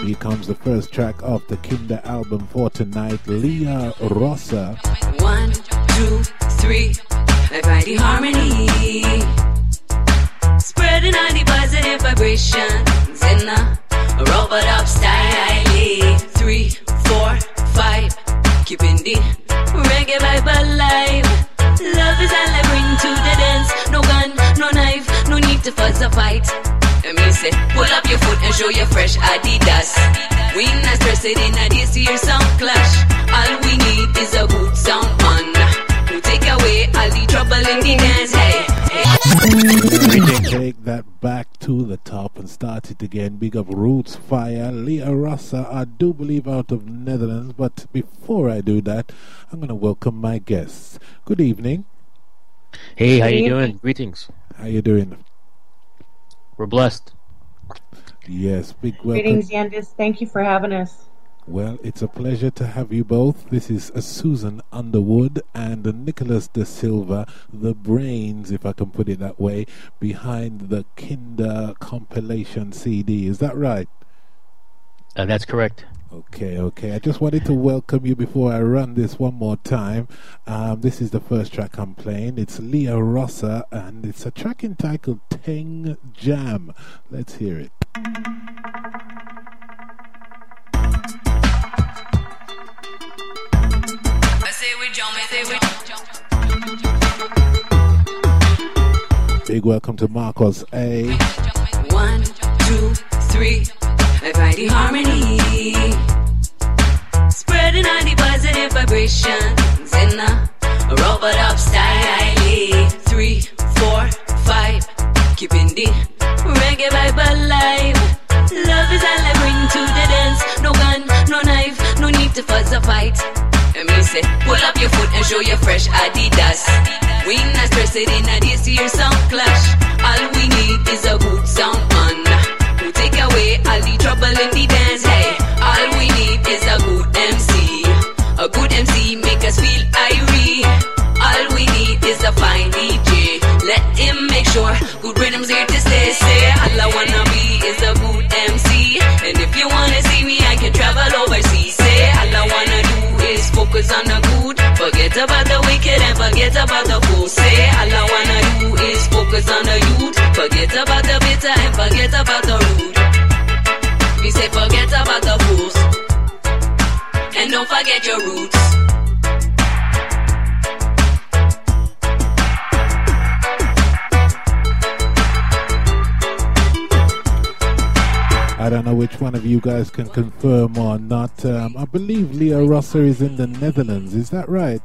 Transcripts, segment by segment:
Here comes the first track of the Kinder album for tonight, Leah Rosa. 1, 2, 3, I find the harmony, spreading all the positive vibrations in a robot up style. 3, 4, 5, keeping the reggae vibe alive. Love is all I bring to the dance. No gun, no knife, no need to fuss or fight. Let me say, pull up your foot and show your fresh Adidas. We not stressed in a this year sound clash. All we need is a good sound man to take away all the trouble in the dance. Hey, hey. Take that back to the top and start it again. Big up Roots Fire, Leah Rosa, I do believe out of Netherlands. But before I do that, I'm going to welcome my guests. Good evening. Hey, how you doing? Greetings. How you doing? We're blessed. Yes, big welcome. Greetings, Yandis. Thank you for having us. Well, it's a pleasure to have you both. This is Susan Underwood and Nicholas De Silva, the brains, if I can put it that way, behind the Kinder compilation CD. Is that right? That's correct. Okay. I just wanted to welcome you before I run this one more time. This is the first track I'm playing. It's Leah Rosa, and it's a track entitled Teng Jam. Let's hear it. Big welcome to Marcos A. 1, 2, 3, I find the harmony, spreading all the positive vibrations in a robot up style. 3, 4, 5, keeping the reggae vibe alive. Love is all I bring to the dance. No gun, no knife, no need to fuss or fight. Let me say, pull up your foot and show your fresh Adidas. We not stressed in a this year sound clash. All we need is a good sound man to take away all the trouble in the dance. Hey, all we need is a good MC. A good MC make us feel irie. All we need is a fine DJ. Let him make sure good rhythms here to stay. Say, all I wanna be is a good MC. And if you wanna see me, I can travel overseas. Say, all I wanna do is focus on the good. Forget about the wicked and forget about the fool. Say, all I wanna do is focus on the youth. Forget about the bitter and forget about the rude. We say forget about the fools and don't forget your roots. I don't know which one of you guys can confirm or not. I believe Leah Rosa is in the Netherlands. Is that right?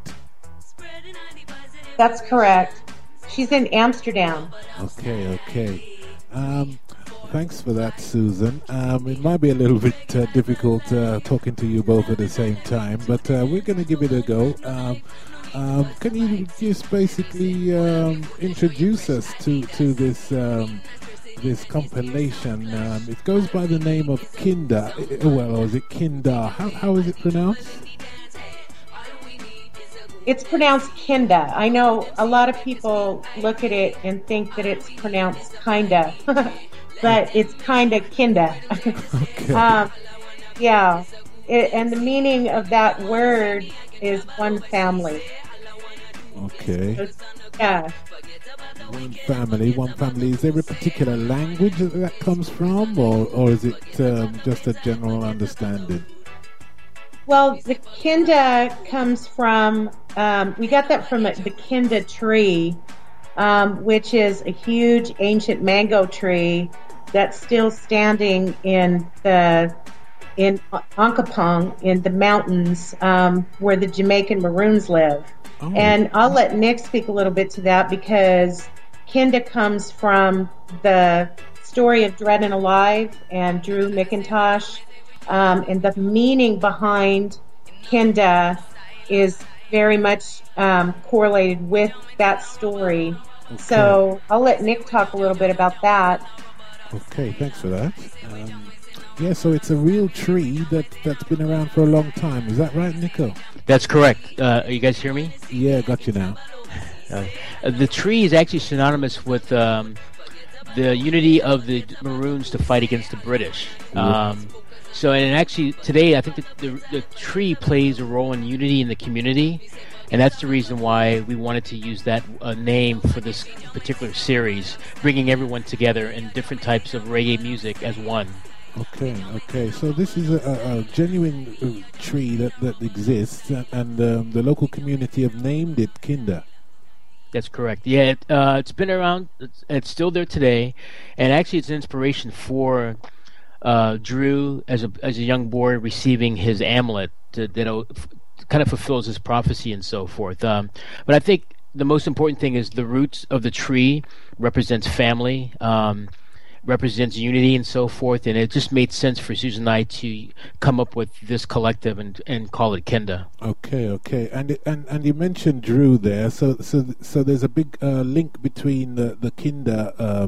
That's correct. She's in Amsterdam. Okay. Thanks for that, Susan. It might be a little bit difficult talking to you both at the same time, but we're going to give it a go. Can you just basically introduce us to this compilation? It goes by the name of Kinder. Or is it Kinder? How is it pronounced? It's pronounced Kinda. I know a lot of people look at it and think that it's pronounced kinda, but it's kinda Kinda. Okay. Yeah. And the meaning of that word is one family. Okay. So, yeah. One family. Is there a particular language that comes from, or is it just a general understanding? Well, the Kinda comes from, we got that from the Kinda tree, which is a huge ancient mango tree that's still standing in Onkapong, in the mountains, where the Jamaican Maroons live. Oh. And I'll let Nick speak a little bit to that, because Kinda comes from the story of Dread and Alive and Drew McIntosh. And the meaning behind Kinda is very much correlated with that story. Okay. So I'll let Nick talk a little bit about that. Okay, thanks for that. Yeah, so it's a real tree that's been around for a long time. Is that right, Nico? That's correct. You guys hear me? Yeah, got you now. The tree is actually synonymous with the unity of the Maroons to fight against the British. So, and actually today, I think that the tree plays a role in unity in the community, and that's the reason why we wanted to use that name for this particular series, bringing everyone together in different types of reggae music as one. Okay. So this is a genuine tree that exists, and the local community have named it Kinda. That's correct. Yeah, it's been around. It's still there today, and actually, it's an inspiration for Drew as a young boy receiving his amulet that kind of fulfills his prophecy and so forth. But I think the most important thing is the roots of the tree represents family. Represents unity and so forth, and it just made sense for Susan and I to come up with this collective and call it Kinda. Okay, and you mentioned Drew there, so there's a big link between the Kinda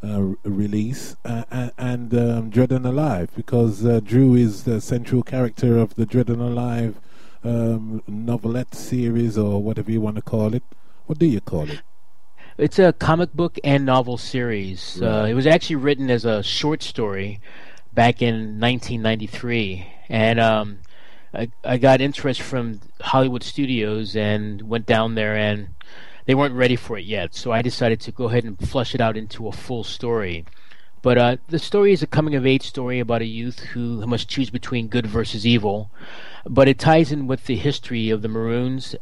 release and Dread and Alive, because Drew is the central character of the Dread and Alive novelette series, or whatever you want to call it. What do you call it? It's a comic book and novel series. Right. It was actually written as a short story back in 1993, and I got interest from Hollywood Studios and went down there, and they weren't ready for it yet. So I decided to go ahead and flesh it out into a full story. But the story is a coming-of-age story about a youth who must choose between good versus evil. But it ties in with the history of the Maroons.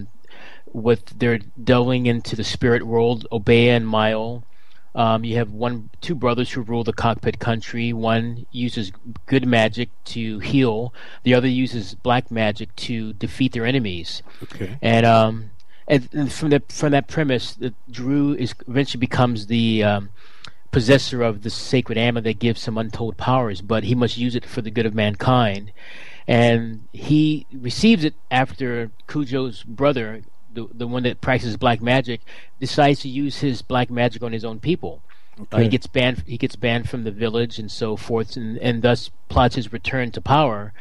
With their delving into the spirit world, Obeah and Mile. You have two brothers who rule the cockpit country. One uses good magic to heal. The other uses black magic to defeat their enemies. Okay. And from that premise, Drew eventually becomes the possessor of the sacred amulet that gives him untold powers, but he must use it for the good of mankind. And he receives it after Cujo's brother, the one that practices black magic, decides to use his black magic on his own people. Okay. He gets banned from the village and so forth, and thus plots his return to power.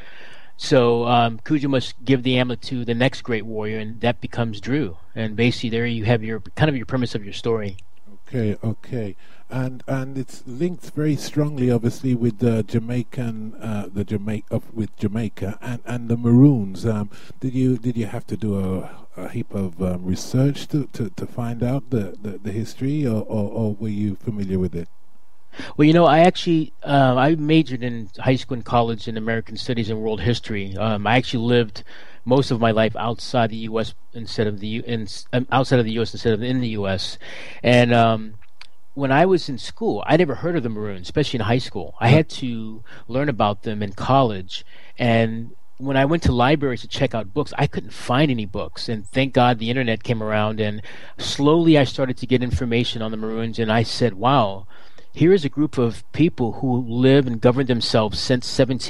So Cujo must give the amulet to the next great warrior, and that becomes Drew. And basically, there you have your premise of your story. Okay, and it's linked very strongly, obviously, with the Jamaican, with Jamaica and the Maroons. Did you have to do a heap of research to find out the history, or were you familiar with it? Well, I actually I majored in high school and college in American Studies and World History. I actually lived most of my life outside the U.S. outside of the U.S. instead of in the U.S. And when I was in school, I never heard of the Maroons, especially in high school. I had to learn about them in college, and when I went to libraries to check out books, I couldn't find any books. And thank God the internet came around, and slowly I started to get information on the Maroons, and I said, wow, here is a group of people who live and govern themselves since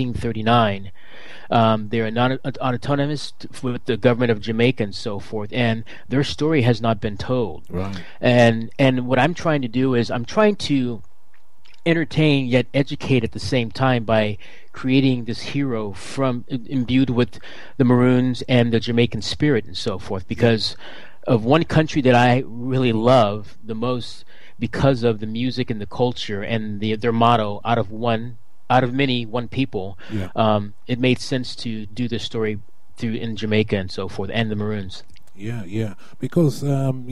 1739. They are not autonomous with the government of Jamaica and so forth, and their story has not been told. Right. And what I'm trying to do is I'm trying to entertain yet educate at the same time by creating this hero imbued with the Maroons and the Jamaican spirit and so forth, because of one country that I really love the most because of the music and the culture and their motto, out of many, one people. Yeah. It made sense to do this story in Jamaica and so forth, and the Maroons. Yeah, because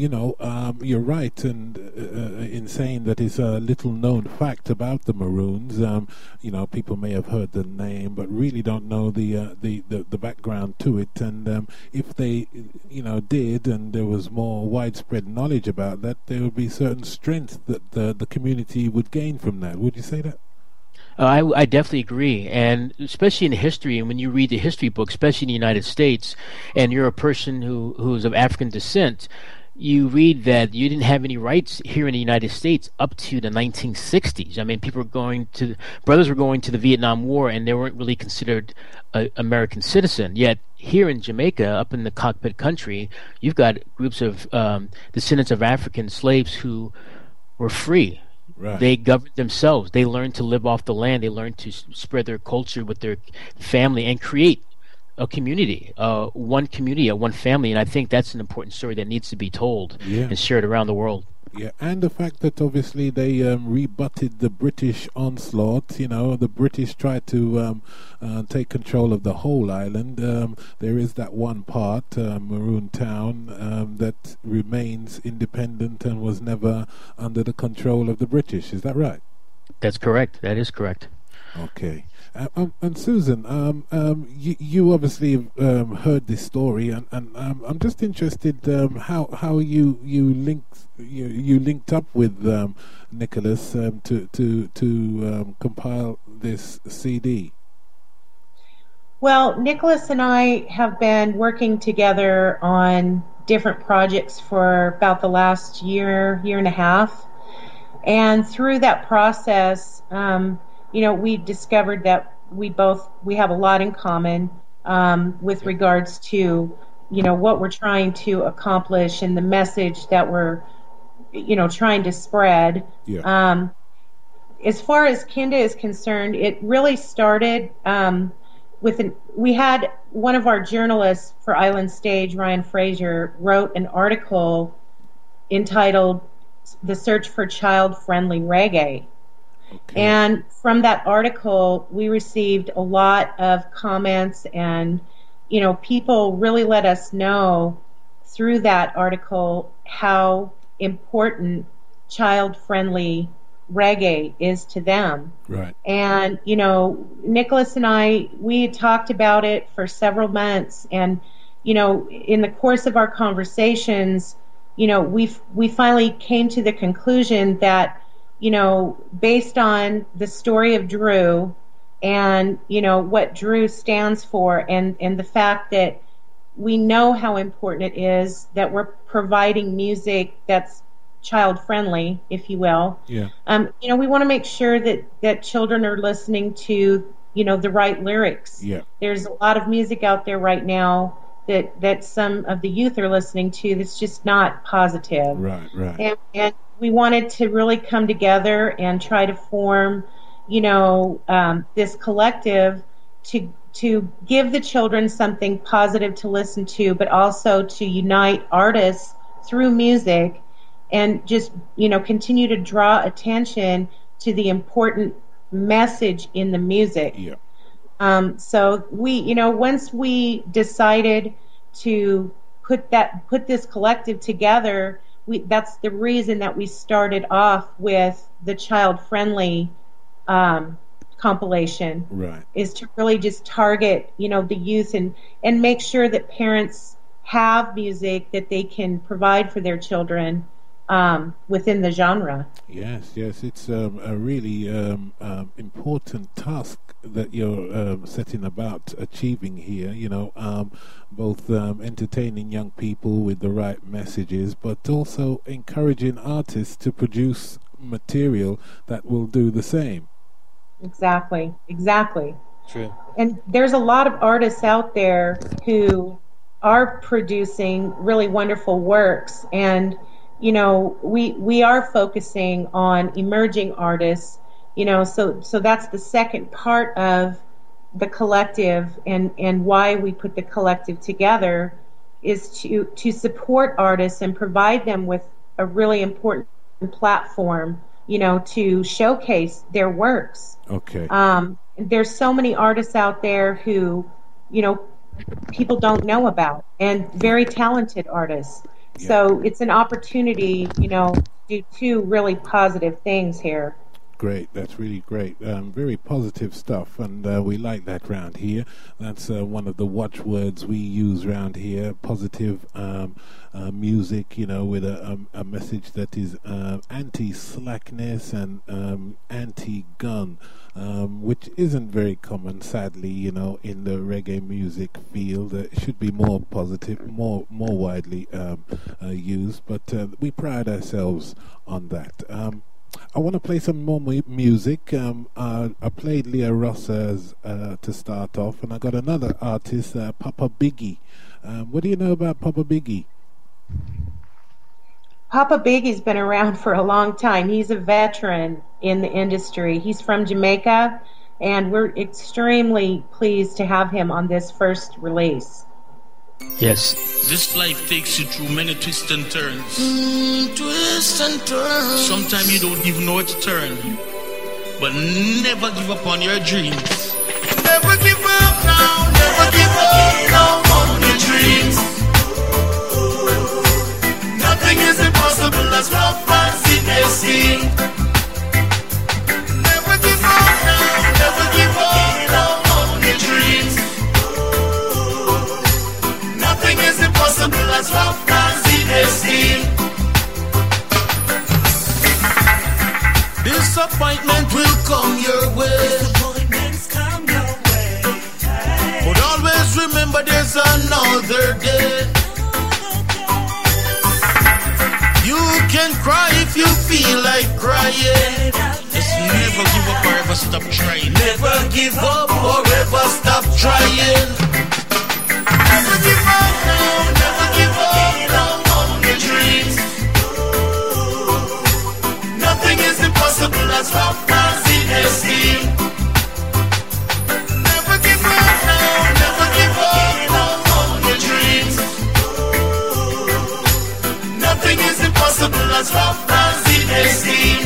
you're right, and in saying that it's a little known fact about the Maroons. People may have heard the name, but really don't know the background to it. And if they, did, and there was more widespread knowledge about that, there would be certain strength that the community would gain from that. Would you say that? I definitely agree, and especially in history, and when you read the history book, especially in the United States, and you're a person who's of African descent, you read that you didn't have any rights here in the United States up to the 1960s. I mean, brothers were going to the Vietnam War, and they weren't really considered an American citizen. Yet here in Jamaica, up in the cockpit country, you've got groups of descendants of African slaves who were free. Right. They governed themselves. They learned to live off the land. They learned to spread their culture with their family and create a community, one family. And I think that's an important story that needs to be told and shared around the world. Yeah, and the fact that obviously they rebutted the British onslaught. You know, the British tried to take control of the whole island. There is that one part, Maroon Town, that remains independent and was never under the control of the British. Is that right? That's correct. That is correct. Okay. And Susan, you obviously heard this story, and I'm just interested how you linked up with Nicholas to compile this CD. Well, Nicholas and I have been working together on different projects for about the last year and a half, and through that process, we discovered that we have a lot in common with regards to, what we're trying to accomplish and the message that we're, trying to spread. Yeah. As far as Kinda is concerned, it really started we had one of our journalists for Island Stage, Ryan Fraser, wrote an article entitled "The Search for Child-Friendly Reggae." Okay. And from that article, we received a lot of comments, and people really let us know through that article how important child-friendly reggae is to them. Right. And Nicholas and I, we had talked about it for several months, and in the course of our conversations, we finally came to the conclusion that based on the story of Drew and, what Drew stands for, and the fact that we know how important it is that we're providing music that's child-friendly, if you will. Yeah. We want to make sure that children are listening to, the right lyrics. Yeah. There's a lot of music out there right now that some of the youth are listening to that's just not positive. Right. And we wanted to really come together and try to form, this collective to give the children something positive to listen to, but also to unite artists through music and just, continue to draw attention to the important message in the music. Yeah. So we, once we decided to put this collective together, that's the reason that we started off with the child-friendly compilation. Right. Is to really just target, the youth and make sure that parents have music that they can provide for their children within the genre. Yes, it's a really important task that you're setting about achieving here, both entertaining young people with the right messages, but also encouraging artists to produce material that will do the same. Exactly. True. And there's a lot of artists out there who are producing really wonderful works, and we are focusing on emerging artists, so that's the second part of the collective, and why we put the collective together is to support artists and provide them with a really important platform, to showcase their works. Okay. There's so many artists out there who, people don't know about, and very talented artists. Yeah. So it's an opportunity, to do two really positive things here. Great, that's really great. Very positive stuff, and we like that round here. That's one of the watchwords we use round here. Positive music, with a message that is anti-slackness and anti-gun, which isn't very common, sadly, in the reggae music field. It should be more positive, more widely used, but we pride ourselves on that. I want to play some more music. I played Leah Rossers to start off, and I got another artist, Papa Biggie. What do you know about Papa Biggie? Papa Biggie's been around for a long time. He's a veteran in the industry. He's from Jamaica, and we're extremely pleased to have him on this first release. Yes. This life takes you through many twists and turns. Twists and turns. Sometimes you don't even know where to turn. But never give up on your dreams. Never give up now. Never give up on your dreams. Nothing is impossible as rough as it may seem. Never give up now. Never give up on your dreams. Nothing is impossible as rough as it may seem. Disappointment will come your way. Disappointments come your way. But always remember there's another day. You can cry if you feel like crying. Just never give up or ever stop trying. Never give up or ever stop trying. Never give up now, never give up on your dreams. Nothing is impossible as rough as it may seem. Never give up now, never give up on your dreams. Nothing is impossible as rough as it may seem.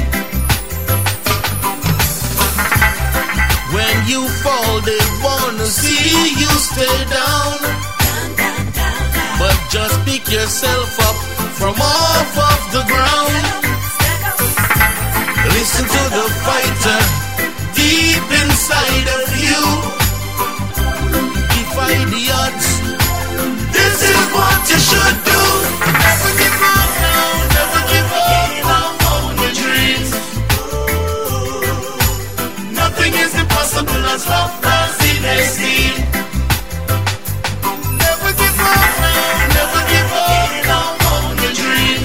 When you fall, they wanna see you stay down. But just pick yourself up from off of the ground. Listen to the fighter deep inside of you. Defy the odds. This is what you should do. Never give up now, never give up on your dreams. Nothing is impossible as rough as it may seem. Never give up now, never give up on your dreams.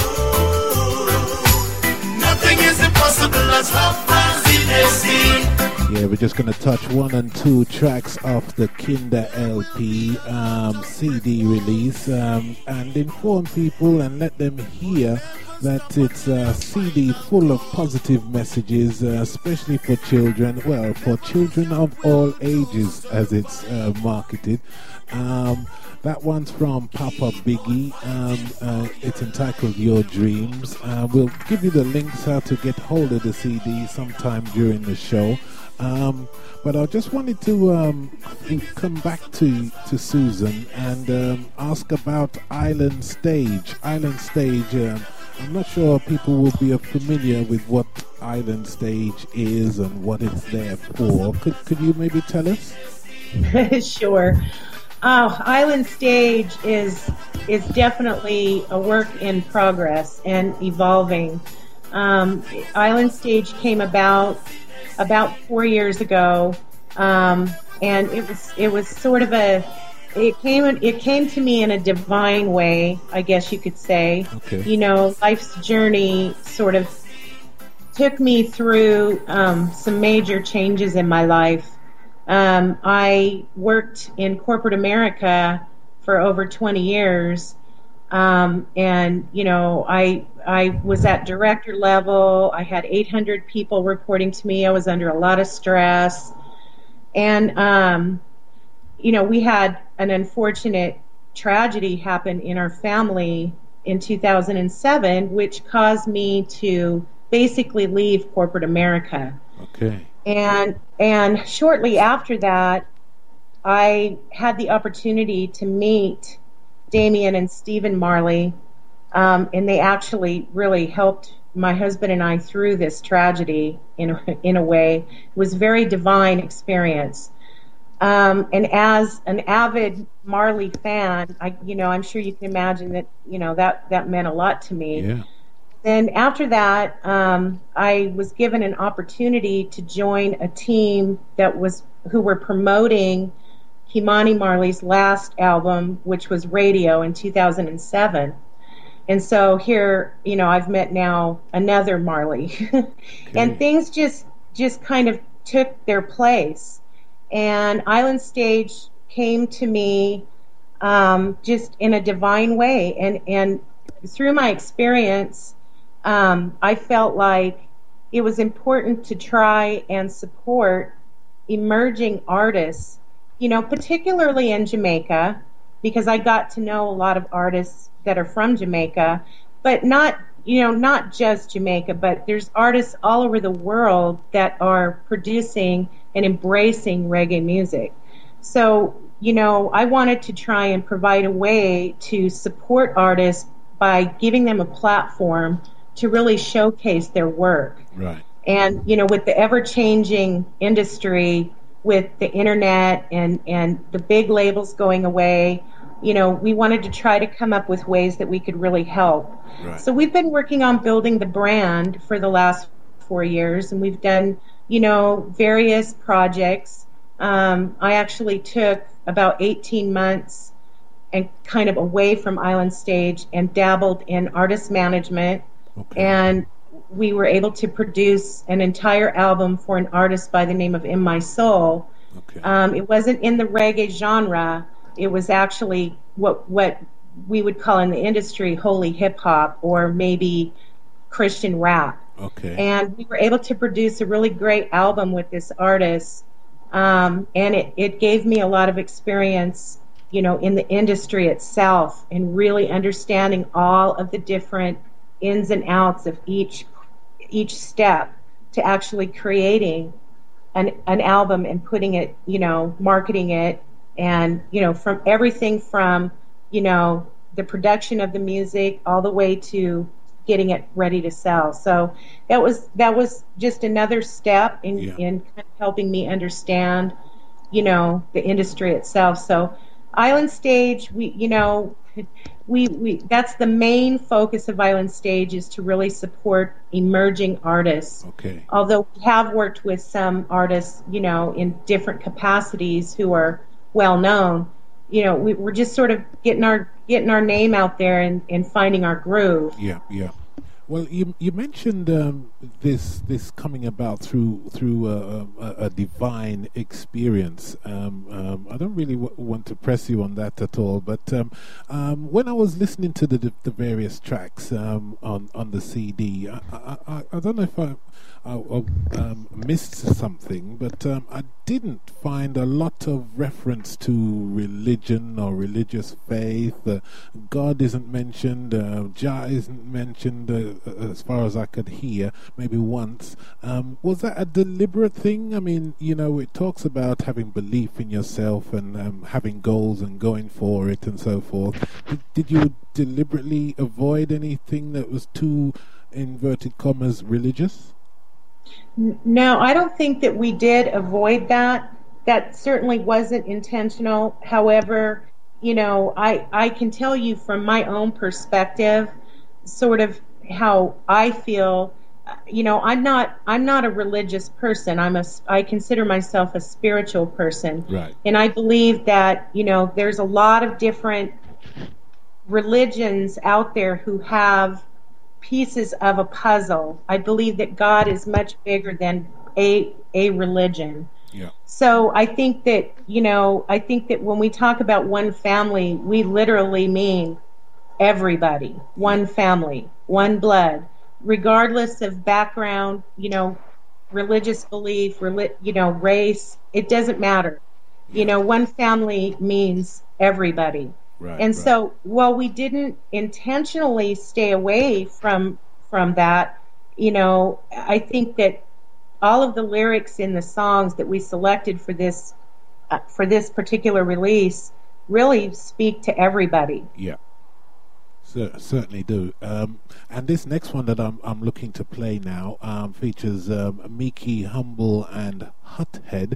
Nothing is impossible as rough as it may seem. Yeah, we're just going to touch 1 and 2 tracks off the Kinder LP CD release and inform people and let them hear that it's a CD full of positive messages, especially for children. Well, for children of all ages, as it's marketed. That one's from Papa Biggie. It's entitled Your Dreams. We'll give you the links how to get hold of the CD sometime during the show. But I just wanted to come back to Susan and ask about Island Stage. Island Stage, I'm not sure people will be familiar with what Island Stage is and what it's there for. Could you maybe tell us? Sure. Island Stage is definitely a work in progress and evolving. Island Stage came about 4 years ago, and it was sort of it came to me in a divine way, I guess you could say. Okay. You know, life's journey sort of took me through some major changes in my life. I worked in corporate America for over 20 years. And, you know, I was at director level. I had 800 people reporting to me. I was under a lot of stress. And, you know, we had an unfortunate tragedy happen in our family in 2007, which caused me to basically leave corporate America. Okay. And shortly after that, I had the opportunity to meet Damian and Stephen Marley, and they actually really helped my husband and I through this tragedy in a way. It was a very divine experience. And as an avid Marley fan, I'm sure you can imagine that, that meant a lot to me. Yeah. Then after that, I was given an opportunity to join a team who were promoting Ky-Mani Marley's last album, which was Radio, in 2007. And so here, I've met now another Marley. Okay. And things just kind of took their place. And Island Stage came to me just in a divine way. And through my experience, I felt like it was important to try and support emerging artists, particularly in Jamaica, because I got to know a lot of artists that are from Jamaica, but not just Jamaica, but there's artists all over the world that are producing and embracing reggae music. So, I wanted to try and provide a way to support artists by giving them a platform to really showcase their work. Right. And, with the ever-changing industry, with the internet and the big labels going away, we wanted to try to come up with ways that we could really help. Right. So we've been working on building the brand for the last 4 years, and we've done, various projects. I actually took about 18 months and kind of away from Island Stage and dabbled in artist management. Okay. And we were able to produce an entire album for an artist by the name of In My Soul. Okay. It wasn't in the reggae genre. It was actually what we would call in the industry holy hip hop, or maybe Christian rap. Okay. And we were able to produce a really great album with this artist. And it gave me a lot of experience, in the industry itself, and really understanding all of the different ins and outs of each step to actually creating an album and putting it, marketing it, and, from everything from, the production of the music all the way to getting it ready to sell. So that was just another step in kind of helping me understand, the industry itself. So Island Stage, we that's the main focus of Island Stage, is to really support emerging artists. Okay. Although we have worked with some artists, in different capacities who are well known, we're just sort of getting our name out there and finding our groove. Yeah, yeah. Well, you mentioned this coming about through a divine experience. I don't really want to press you on that at all, but when I was listening to the various tracks on the CD, I don't know if I missed something, but I didn't find a lot of reference to religion or religious faith. God isn't mentioned. Jah isn't mentioned. As far as I could hear, maybe once. Was that a deliberate thing? I mean, it talks about having belief in yourself and having goals and going for it and so forth. Did you deliberately avoid anything that was too, inverted commas, religious? No, I don't think that we did avoid that. That certainly wasn't intentional. However, I can tell you from my own perspective, sort of how I feel. I'm not a religious person. I consider myself a spiritual person. Right. And I believe that, there's a lot of different religions out there who have pieces of a puzzle. I believe that God is much bigger than a religion. Yeah. So I think that, when we talk about one family, we literally mean everybody, one family, one blood, regardless of background, religious belief, race, it doesn't matter. One family means everybody. Right, and right. So while we didn't intentionally stay away from that, I think that all of the lyrics in the songs that we selected for this particular release really speak to everybody. Yeah. Certainly do. And this next one that I'm looking to play now features Miki, Humble, and Huthead,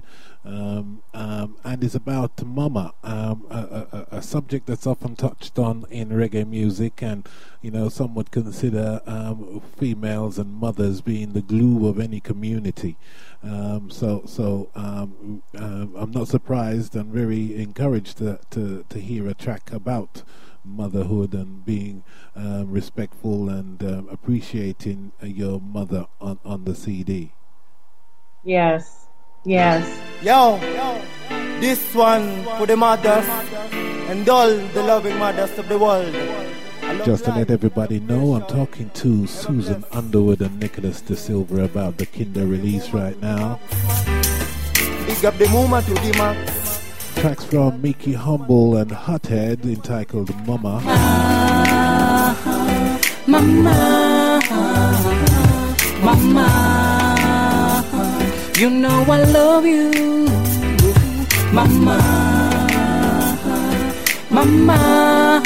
and is about mama, a subject that's often touched on in reggae music, and some would consider females and mothers being the glue of any community. So I'm not surprised and very encouraged to hear a track about motherhood and being respectful and appreciating your mother on the CD. Yes. Yo, this one for the mothers and all the loving mothers of the world. Just to let everybody know, I'm talking to Susan Underwood and Nicholas De Silva about the Kinder release right now. Big up the Muma to the max. Tracks from Mickey Humble and Hothead entitled Mama. Mama, Mama, you know I love you. Mama, Mama,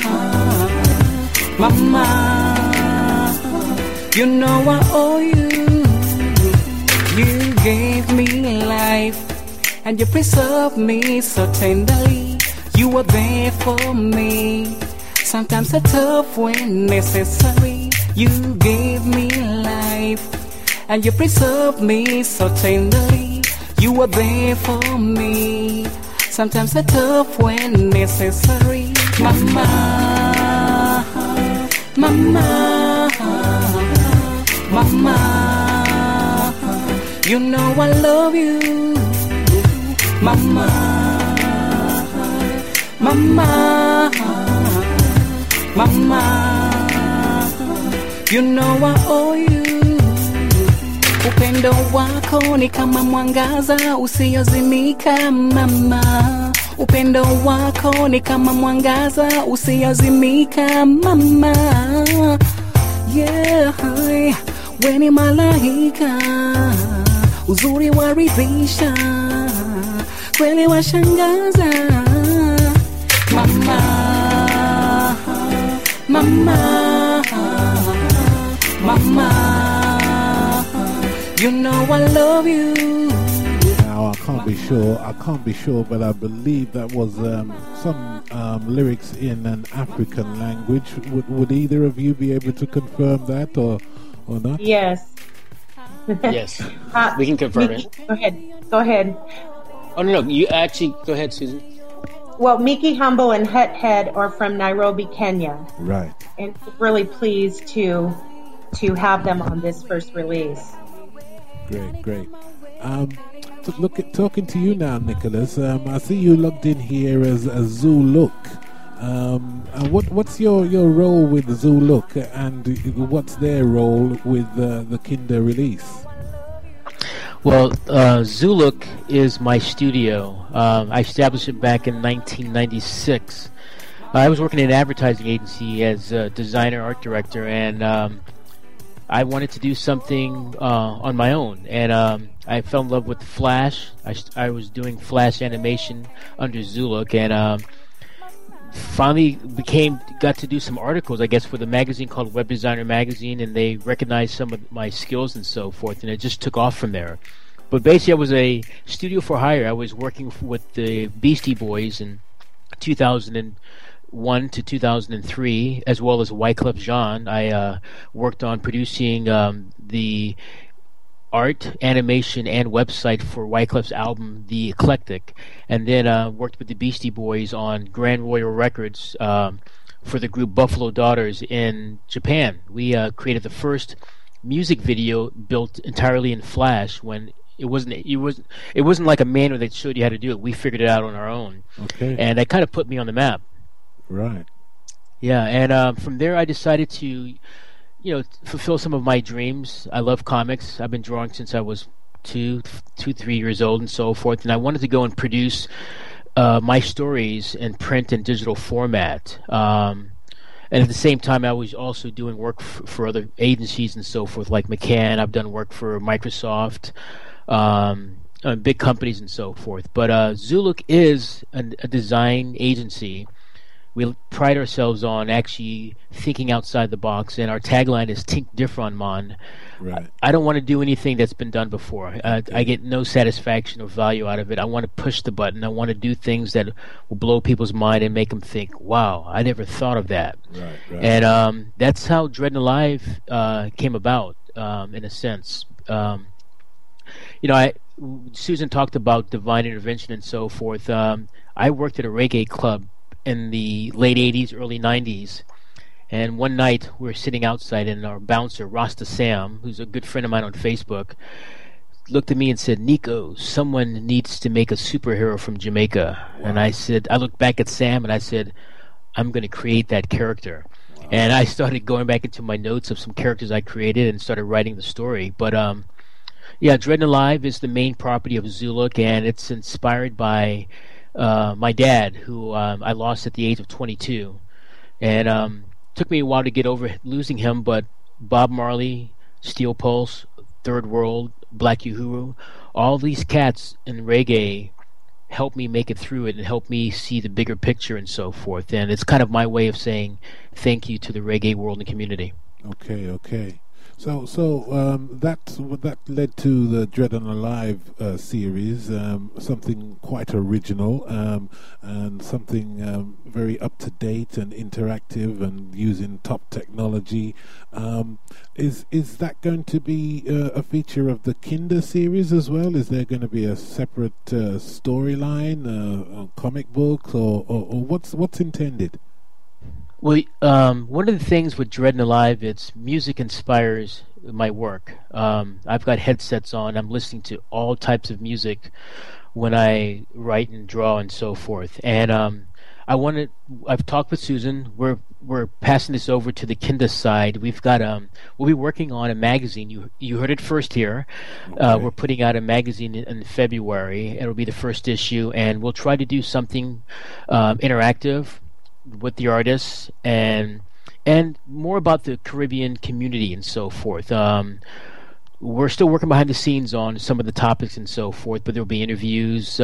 Mama, you know I owe you. You gave me life and you preserved me so tenderly. You were there for me, sometimes so tough when necessary. You gave me life and you preserved me so tenderly. You were there for me, sometimes so tough when necessary. Mama, Mama, Mama, you know I love you. Mama, Mama, Mama, you know I owe you. Upendo wako ni kama mwangaza usiozimika mama. Upendo wako ni kama mwangaza usiozimika mama. Yeah, we ni malaika, uzuri waridhisha, kweli washangaza. Mama, Mama, Mama, you know I love you. Now I can't be sure, but I believe that was some lyrics in an African language. Would either of you be able to confirm that or not? Yes. Yes, we can confirm Mickey, it. Go ahead. Oh no, you actually go ahead, Susan. Well, Mickey Humble and Hothead are from Nairobi, Kenya. Right. And we're really pleased to have them on this first release. Great. Talking to you now, Nicholas. I see you logged in here as Zuluk. What's your role with Zuluk, and what's their role with the Kinder release? Well, Zuluk is my studio. I established it back in 1996. I was working in an advertising agency as a designer, art director, and I wanted to do something on my own. And I fell in love with Flash. I was doing Flash animation under Zuluk, and finally got to do some articles, I guess, for the magazine called Web Designer Magazine, and they recognized some of my skills and so forth, and it just took off from there. But basically, I was a studio for hire. I was working with the Beastie Boys in 2001 to 2003, as well as Wyclef Jean. I worked on producing the art, animation, and website for Wyclef's album, The Eclectic, and then worked with the Beastie Boys on Grand Royal Records for the group Buffalo Daughters in Japan. We created the first music video built entirely in Flash when it wasn't like a manual that showed you how to do it. We figured it out on our own. Okay. And that kind of put me on the map. Right. Yeah, and from there I decided to fulfill some of my dreams. I love comics. I've been drawing since I was 3 years old and so forth, and I wanted to go and produce my stories in print and digital format. And at the same time, I was also doing work for other agencies and so forth, like McCann. I've done work for Microsoft, big companies and so forth. But Zuluk is a design agency. We pride ourselves on actually thinking outside the box, and our tagline is "Think different, man." Right. I don't want to do anything that's been done before. I get no satisfaction or value out of it. I want to push the button. I want to do things that will blow people's mind and make them think, "Wow, I never thought of that." Right. And that's how Dread and Alive came about, in a sense. Susan talked about divine intervention and so forth. I worked at a reggae club in the late 80s, early 90s. And one night we were sitting outside, and our bouncer, Rasta Sam, who's a good friend of mine on Facebook, looked at me and said, "Nico, someone needs to make a superhero from Jamaica." Wow. And I looked back at Sam and I said, "I'm going to create that character." Wow. And I started going back into my notes of some characters I created and started writing the story. But Dread and Alive is the main property of Zuluk, and it's inspired by my dad, who I lost at the age of 22, and took me a while to get over losing him. But Bob Marley, Steel Pulse, Third World, Black Uhuru, all these cats in reggae helped me make it through it and helped me see the bigger picture and so forth. And it's kind of my way of saying thank you to the reggae world and community. Okay. So that led to the Dread and Alive series, something quite original, and something very up to date and interactive, and using top technology. Is that going to be a feature of the Kinder series as well? Is there going to be a separate storyline, comic books, or what's intended? Well, one of the things with Dread and Alive, it's music inspires my work. I've got headsets on. I'm listening to all types of music when I write and draw and so forth. And I've talked with Susan. We're passing this over to the Kinda side. We've got we'll be working on a magazine. You heard it first here. Okay. We're putting out a magazine in February. It'll be the first issue, and we'll try to do something interactive with the artists and more about the Caribbean community and so forth. We're still working behind the scenes on some of the topics and so forth, but there'll be interviews,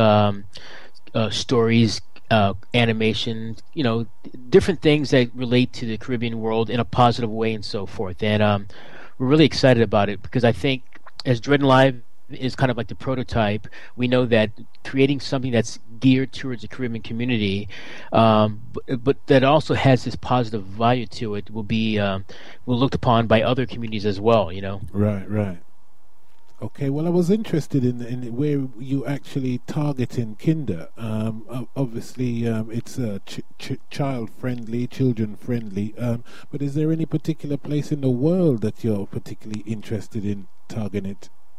stories, animation, different things that relate to the Caribbean world in a positive way and so forth. And we're really excited about it because I think as Dread and Live is kind of like the prototype, we know that creating something that's geared towards the Caribbean community, but that also has this positive value to it, will be looked upon by other communities as well. Right. Okay. Well, I was interested in where you actually targeting Kinder. Obviously, it's child friendly, children friendly. But is there any particular place in the world that you're particularly interested in targeting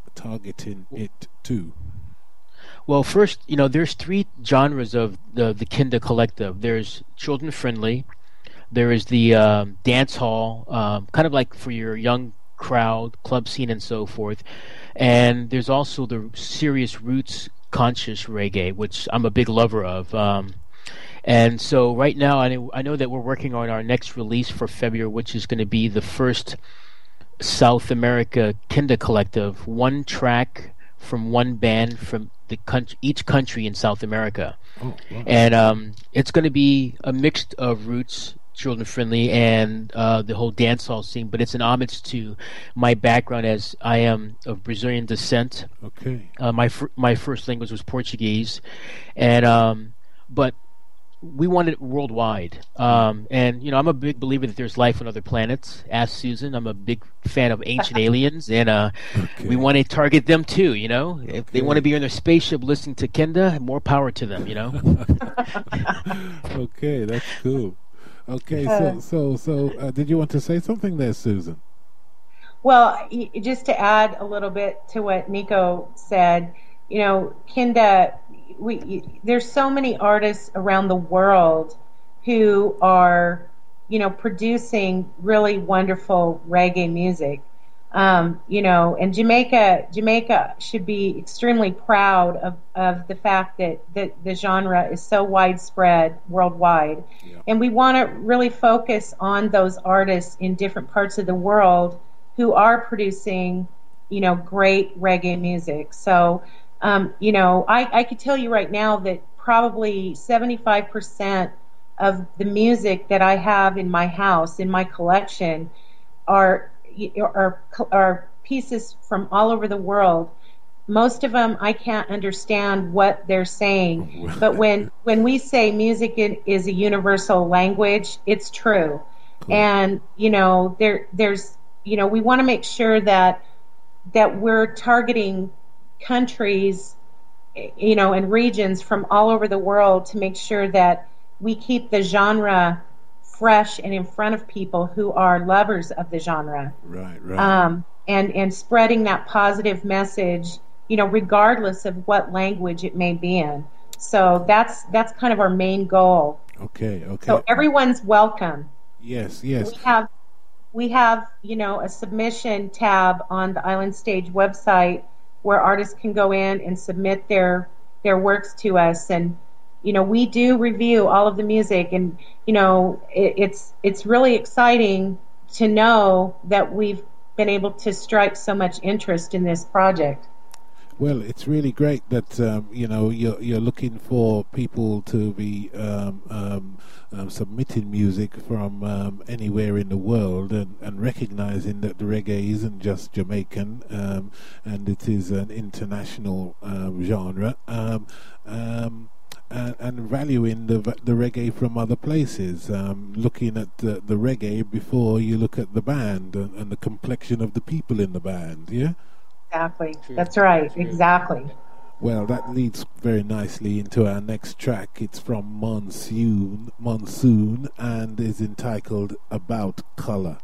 it to? Well, first, there's three genres of the Kinda Collective. There's children friendly. There is the dance hall, kind of like for your young crowd, club scene, and so forth. And there's also the serious roots conscious reggae, which I'm a big lover of. And so right now, I know that we're working on our next release for February, which is going to be the first South America Kinda Collective, one track from one band from each country in South America. Oh, wow. And it's going to be a mix of roots, children friendly, and the whole dancehall scene, but it's an homage to my background, as I am of Brazilian descent. Okay. My first language was Portuguese, and but we want it worldwide. And I'm a big believer that there's life on other planets. Ask Susan. I'm a big fan of ancient aliens, and we want to target them too. If they want to be on their spaceship listening to Kenda, more power to them. Okay, that's cool. Okay, so did you want to say something there, Susan? Well, just to add a little bit to what Nico said, Kenda, there's so many artists around the world who are, producing really wonderful reggae music. And Jamaica should be extremely proud of the fact that the genre is so widespread worldwide. Yeah. And we want to really focus on those artists in different parts of the world who are producing, great reggae music. So, I could tell you right now that probably 75% of the music that I have in my house, in my collection, are pieces from all over the world. Most of them I can't understand what they're saying, but when we say music is a universal language, it's true. Cool. And there's we want to make sure that we're targeting countries, and regions from all over the world to make sure that we keep the genre fresh and in front of people who are lovers of the genre. Right. And spreading that positive message, regardless of what language it may be in. So that's kind of our main goal. Okay. So everyone's welcome. Yes. We have a submission tab on the Island Stage website where artists can go in and submit their works to us, and we do review all of the music, and it's really exciting to know that we've been able to strike so much interest in this project. Well, it's really great that you're looking for people to be submitting music from anywhere in the world, and recognizing that the reggae isn't just Jamaican, and it is an international genre, and valuing the reggae from other places, looking at the reggae before you look at the band and the complexion of the people in the band. Yeah. Exactly. That's right. Exactly. Well, that leads very nicely into our next track. It's from Monsoon, and is entitled About Color.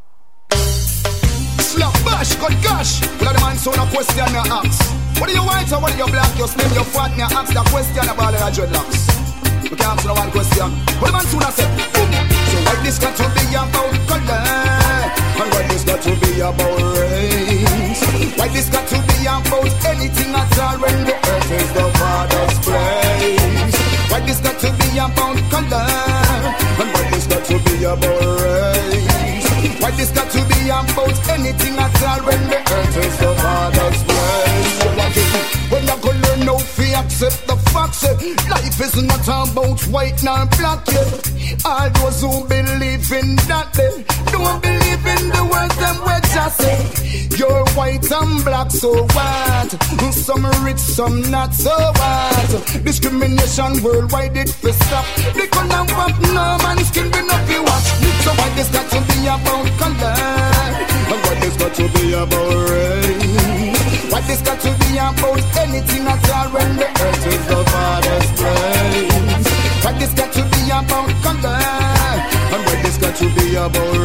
Slap, bash, cut, gosh. Well, the man soon a question me ask. What are you white or what are you black? You slim, you fat, me ask the question about the dreadlocks. We can't answer no one question. But the man soon a say, boom. So what this got to be about color? And what this got to be about race? Why this got to be about anything at all when the earth is the Father's place? Why this got to be about color? And why this got to be about race? Why this got to be about anything at all when the earth is the Father's place? When I go learn no fear, accept the facts. Life is not about white nor black. All those who believe in that, they don't believe in the words them we just say. You're white and black, so what? Some rich, some not, so what? Discrimination worldwide, it will stop. The color of no man's skin will not be watched. So why this got to be about color? And what this got to be about race? Why this got to be about anything at all when the earth is the Father's place? Why this got to be about color? And why this got to be about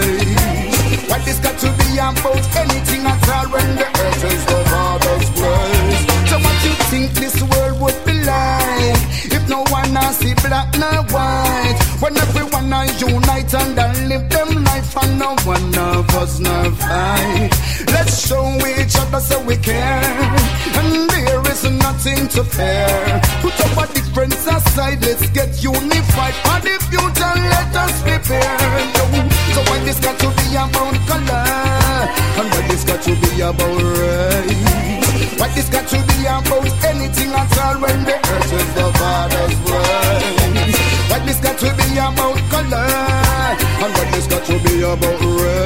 race? Why this got to be about anything at all when the earth is the Father's place? So what you think this world would be like if no one has see black nor white? When everyone is unite and live them life and no one of us nor fight. Let's show each other so we care, and there is nothing to fear. Put up a difference aside, let's get unified. For the future, let us prepare. So why this got to be about color? And why this got to be about race? Why this got to be about anything at all when the earth is the Father's place? Why this got to be about color? And why this got to be about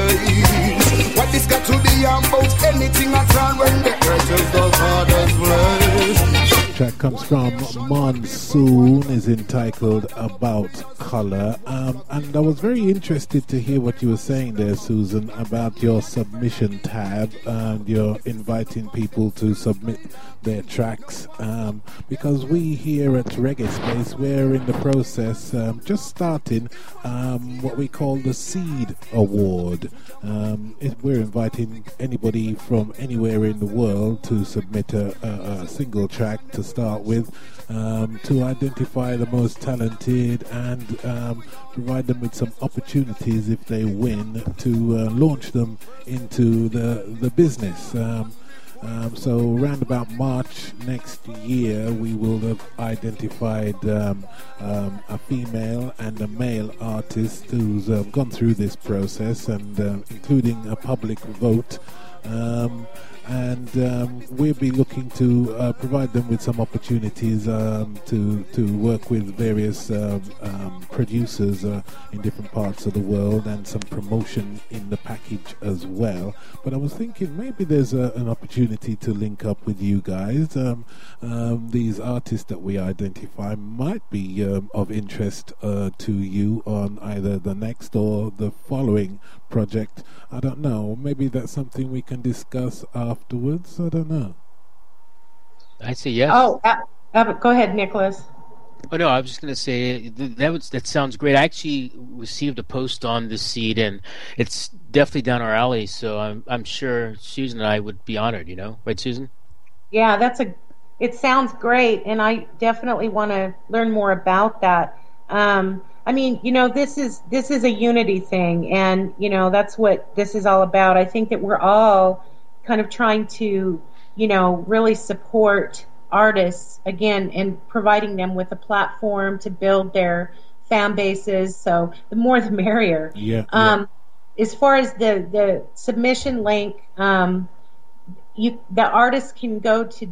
race? Why this got to be about anything at all when the earth is the Father's place? Track comes from Monsoon, is entitled About Color, and I was very interested to hear what you were saying there, Susan, about your submission tab, and you're inviting people to submit their tracks, because we here at Reggae Space, we're in the process, just starting what we call the Seed Award. We're inviting anybody from anywhere in the world to submit a single track to start with, to identify the most talented and provide them with some opportunities if they win to launch them into the business. So around about March next year, we will have identified a female and a male artist who's gone through this process, and including a public vote. And we'll be looking to provide them with some opportunities to work with various producers in different parts of the world, and some promotion in the package as well. But I was thinking maybe there's an opportunity to link up with you guys. These artists that we identify might be of interest to you on either the next or the following project. I don't know. Maybe that's something we can discuss afterwards. I don't know. I'd say yes. Oh, go ahead, Nicholas. Oh no, I was just going to say that sounds great. I actually received a post on this seed, and it's definitely down our alley. So I'm sure Susan and I would be honored. Right, Susan? Yeah, it sounds great, and I definitely want to learn more about that. I mean, this is a unity thing, and that's what this is all about. I think that we're all kind of trying to, really support artists, again, and providing them with a platform to build their fan bases. So the more the merrier. Yeah. As far as the submission link, the artists can go to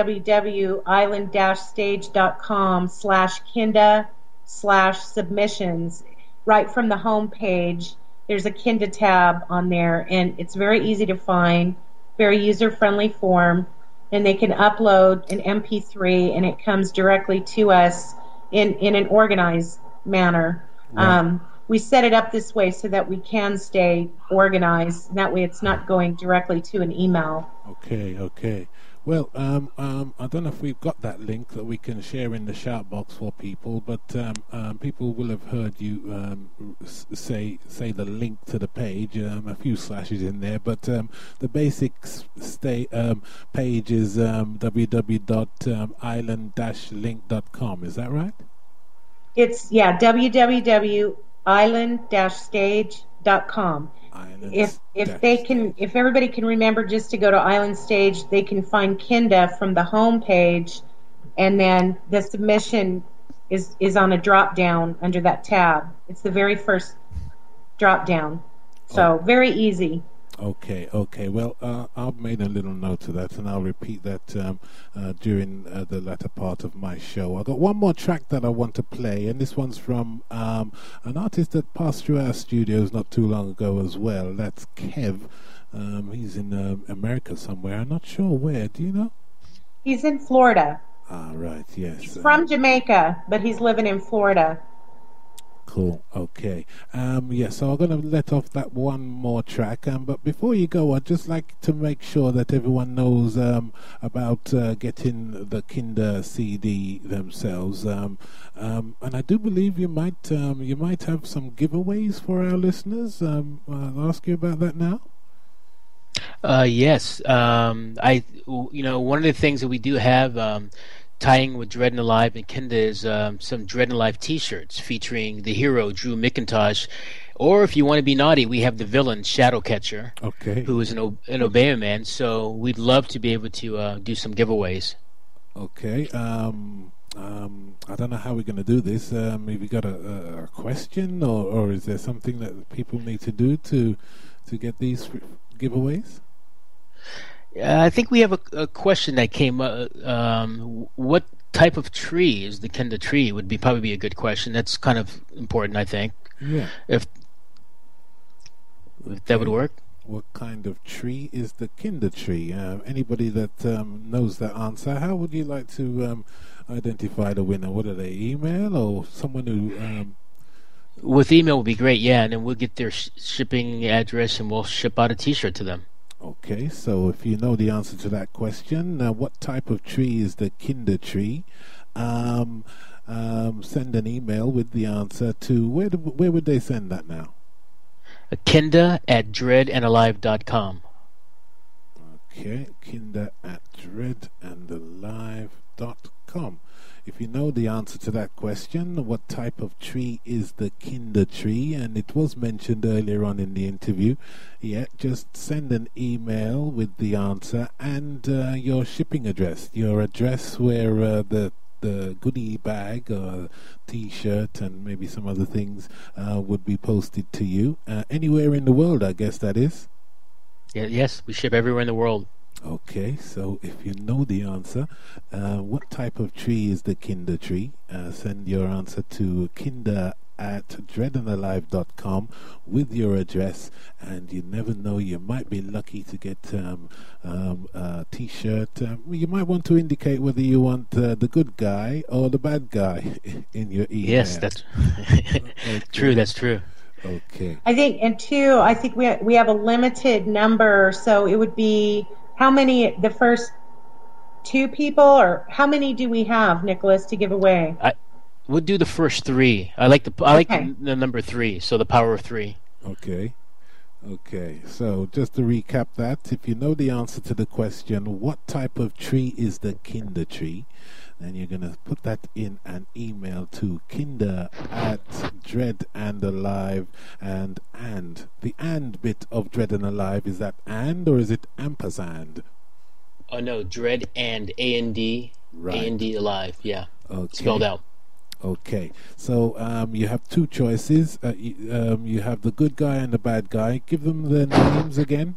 www.island-stage.com/Kinda/submissions. Right from the home page, there's a Kinda tab on there, and it's very easy to find, very user-friendly form, and they can upload an MP3, and it comes directly to us in an organized manner. Right. We set it up this way so that we can stay organized, and that way it's not going directly to an email. Okay. Well, I don't know if we've got that link that we can share in the shout box for people, but people will have heard you say the link to the page, a few slashes in there, but the basic page is www.island-link.com. Is that right? It's www.island-stage.com. If everybody can remember just to go to Island Stage, they can find Kinda from the home page, and then the submission is on a drop down under that tab. It's the very first drop down, so very easy. Okay. Well, I've made a little note of that, and I'll repeat that during the latter part of my show. I've got one more track that I want to play, and this one's from an artist that passed through our studios not too long ago as well. That's Kev. He's in America somewhere. I'm not sure where. Do you know? He's in Florida. Ah, right, yes. He's from Jamaica, but he's living in Florida. Cool. Okay. So I'm going to let off that one more track. But before you go, I'd just like to make sure that everyone knows about getting the Kinda CD themselves. And I do believe you might have some giveaways for our listeners. I'll ask you about that now. Yes. One of the things that we do have. Tying with Dread and Alive and Kinda is some Dread and Alive t-shirts featuring the hero Drew McIntosh, or if you want to be naughty, we have the villain Shadowcatcher, who is an Obeah man. So we'd love to be able to do some giveaways. Okay. I don't know how we're going to do this. Have you got a question, or is there something that people need to do to get these giveaways? I think we have a question that came up. What type of tree is the Kinda tree? Would probably be a good question. That's kind of important, I think. Yeah. If that would work. What kind of tree is the Kinda tree? Anybody that knows that answer, how would you like to identify the winner? What are they, email or someone who... With email would be great, yeah, and then we'll get their shipping address and we'll ship out a t-shirt to them. Okay, so if you know the answer to that question, what type of tree is the Kinda tree? Send an email with the answer to where would they send that now? Kinda@dreadandalive.com. Okay, Kinda@dreadandalive.com. If you know the answer to that question, what type of tree is the Kinda tree? And it was mentioned earlier on in the interview. Yeah, just send an email with the answer and your shipping address, your address where the goodie bag or t-shirt and maybe some other things would be posted to you. Anywhere in the world, I guess that is. Yeah, yes, we ship everywhere in the world. Okay, so if you know the answer, what type of tree is the Kinda tree? Send your answer to kinda@dreadandalive.com with your address, and you never know, you might be lucky to get a t-shirt. You might want to indicate whether you want the good guy or the bad guy in your email. Yes, that's true. That's true. Okay. I think we have a limited number, so it would be how many, the first two people, or how many do we have, Nicholas, to give away? We'll do the first three. I like the number 3, so the power of 3. Okay. So just to recap that, if you know the answer to the question, what type of tree is the Kinda tree? Then you're going to put that in an email to kinda@dreadandalive and the and bit of Dread and Alive, is that and or is it ampersand? Oh no, Dread and AND Right. A-N-D, alive, yeah. Okay. Spelled out. Okay, so you have two choices. You have the good guy and the bad guy. Give them their names again.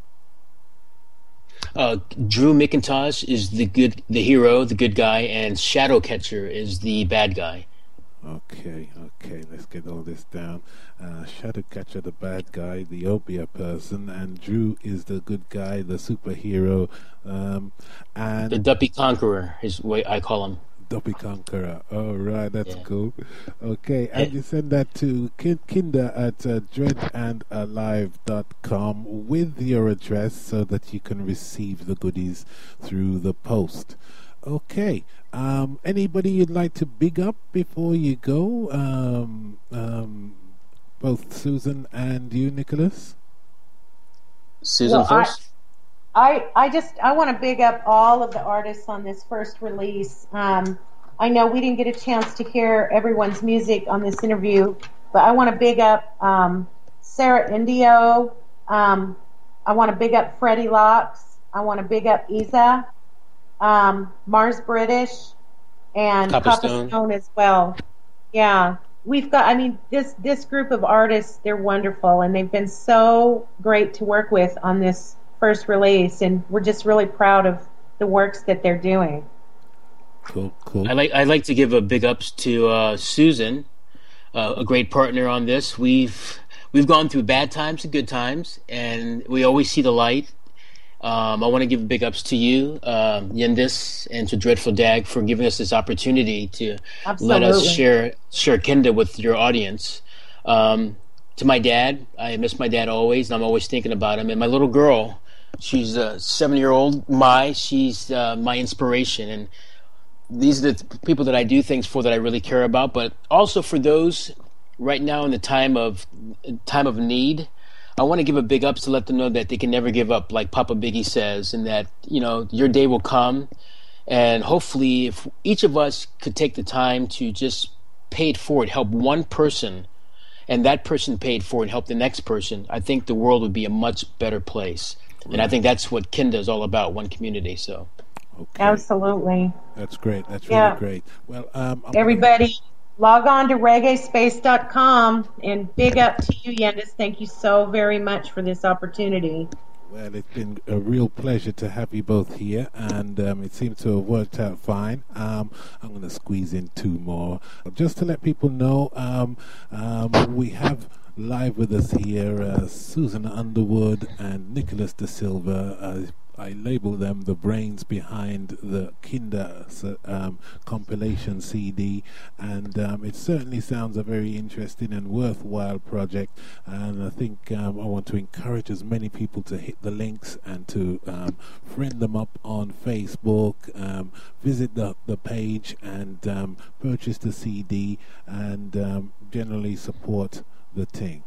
Drew McIntosh is the hero, the good guy, and Shadowcatcher is the bad guy. Okay, let's get all this down. Shadowcatcher, the bad guy, the Obia person, and Drew is the good guy, the superhero, and the Duppy Conqueror is what I call him. Duppy Conqueror. Oh, right, that's cool. Okay, Hey. and you send that to Kinder at dreadandalive.com with your address so that you can receive the goodies through the post. Okay, anybody you'd like to big up before you go? Both Susan and you, Nicholas? Susan first? I want to big up all of the artists on this first release. I know we didn't get a chance to hear everyone's music on this interview, but I want to big up Sarah Indio. I want to big up Freddie Locks. I want to big up Isa, Mars British, and Copper Stone as well. Yeah. We've got, this group of artists, they're wonderful, and they've been so great to work with on this first release, and we're just really proud of the works that they're doing. Cool. I'd like to give a big ups to Susan, a great partner on this. We've gone through bad times and good times, and we always see the light. I want to give big ups to you, Yindis, and to Dreadful Dag for giving us this opportunity to let us share Kinda with your audience. To my dad, I miss my dad always, and I'm always thinking about him. And my little girl, she's a 7-year-old she's my inspiration. And these are the people that I do things for that I really care about. But also for those right now in the time of need, I want to give a big ups to let them know that they can never give up, like Papa Biggie says, and that, your day will come. And hopefully, if each of us could take the time to just pay it forward, help one person, and that person paid for it, help the next person, I think the world would be a much better place. Right. And I think that's what Kinda is all about, one community. Okay. Absolutely. That's great. That's really great. Well, everybody, log on to reggaespace.com, and big up to you, Yendis. Thank you so very much for this opportunity. Well, it's been a real pleasure to have you both here, and it seems to have worked out fine. I'm going to squeeze in 2 more. Just to let people know, we have live with us here Susan Underwood and Nicholas Da Silva. I label them the brains behind the Kinder compilation CD, and it certainly sounds a very interesting and worthwhile project, and I think I want to encourage as many people to hit the links and to friend them up on Facebook, visit the page and purchase the CD, and generally support the thing.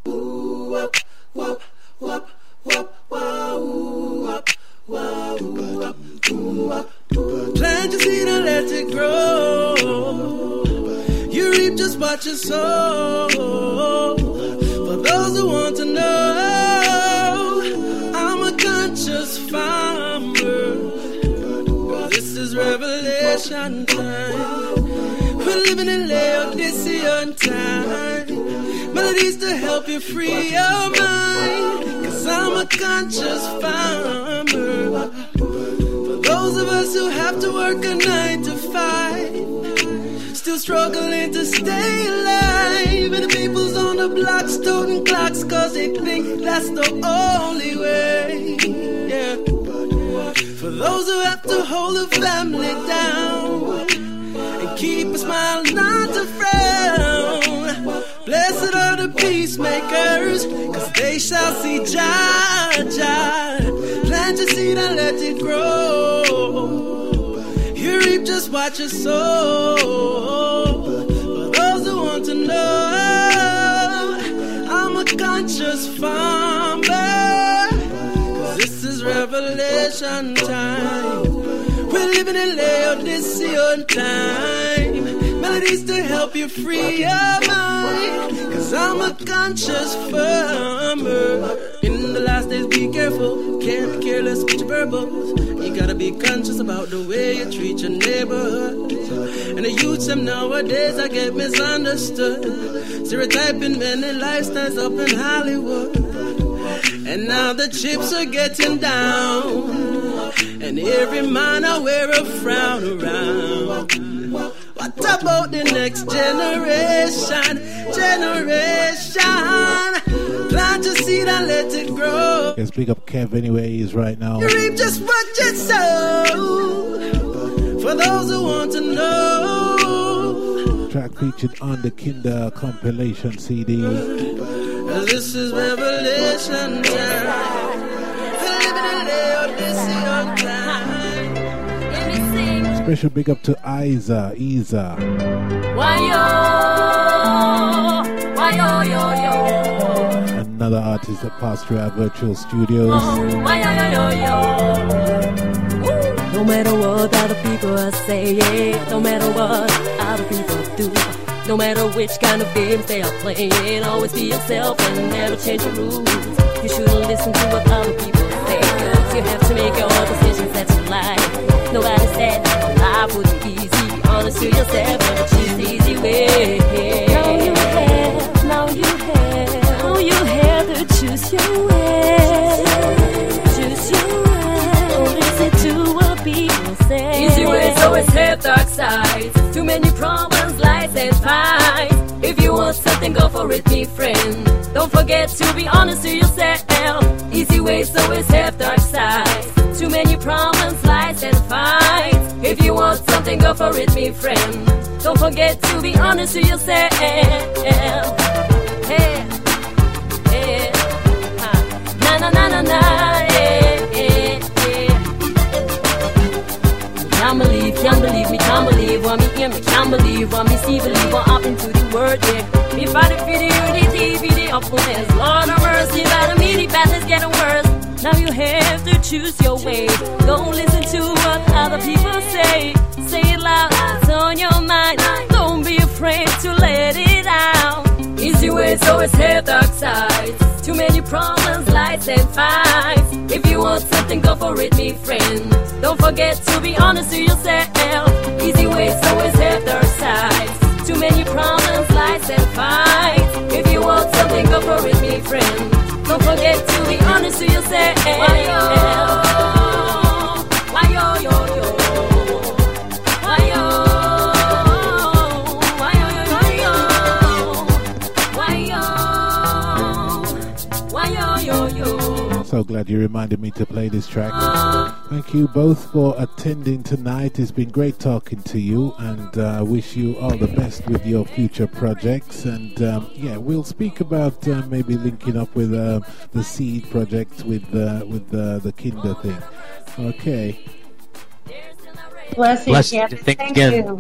Plant your seed and let it grow. You reap just what you sow. For those who want to know, I'm a conscious farmer. This is revelation time. We're living in Laodicean time. Melodies to help you free your mind. 'Cause I'm a conscious farmer. For those of us who have to work a 9 to 5, still struggling to stay alive. And the people's on the blocks toting clocks 'cause they think that's the only way. Yeah. For those who have to hold the family down and keep a smile, not to frown. Blessed are the peacemakers, 'cause they shall see Jah. Plant your seed and let it grow. You reap just what you sow. For those who want to know, I'm a conscious farmer. 'Cause this is revelation time. We're living in Laodicean time. Melodies to help you free your mind. 'Cause I'm a conscious farmer. In the last days, be careful. Can't be careless with your verbals. You You gotta be conscious about the way you treat your neighborhood. And the youths them nowadays I get misunderstood. Stereotyping men and lifestyles up in Hollywood. And now the chips are getting down, and every man I wear a frown around. What about the next generation? Plant a seed and let it grow. Let's pick up Kev anywhere he is right now. You reap just what you sow. For those who want to know. Track featured on the Kinder compilation CD. This is revelation time. We're living in this young time. Special big up to Isa. Why yo, another artist that passed through our virtual studios. Why yo. No matter what other people are saying, no matter what other people do, no matter which kind of games they are playing, always be yourself and never change the rules. You shouldn't listen to what other people say, 'cause you have to make your own decisions that you like. Nobody said life would be easy. Honest to yourself, never choose the easy way. Now you have to choose your way. Choose your way. Don't listen to what people say. Easy ways always have dark sides. Too many problems, lies and fights. If you want something, go for it, me friend. Don't forget to be honest to yourself. Easy ways always have dark sides. Too many problems, lies and fights. If you want something, go for it, me friend. Don't forget to be honest to yourself. Hey, na na. Can't believe me, can't believe what me hear me, can't believe what me see, believe what happened to the word, yeah. Me find the video, the TV, the opponents, Lord of mercy, but me the path is getting worse. Now you have to choose your way. Don't listen to what other people say. Say it loud, it's on your mind. Don't be afraid to let it out. Easy ways always have dark sides. Too many problems, lies and fights. If you want something, go for it, me friend. Don't forget to be honest to yourself. Easy ways always have dark sides. Too many problems, lies and fights. If you want something, go for it, me friend. Don't forget to be honest to yourself. Why yo? Why yo? Why yo? Why yo? Why yo? So glad you reminded me to play this track. Thank you both for attending tonight. It's been great talking to you, and wish you all the best with your future projects. And yeah, we'll speak about maybe linking up with the Seed project with the Kinder thing. Okay. Blessings. Thank you.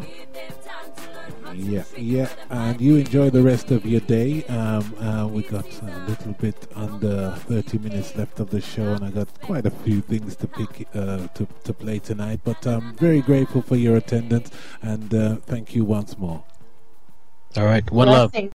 Yeah, and you enjoy the rest of your day. We got a little bit under 30 minutes left of the show, and I got quite a few things to pick to play tonight. But I'm very grateful for your attendance, and thank you once more. All right, one love.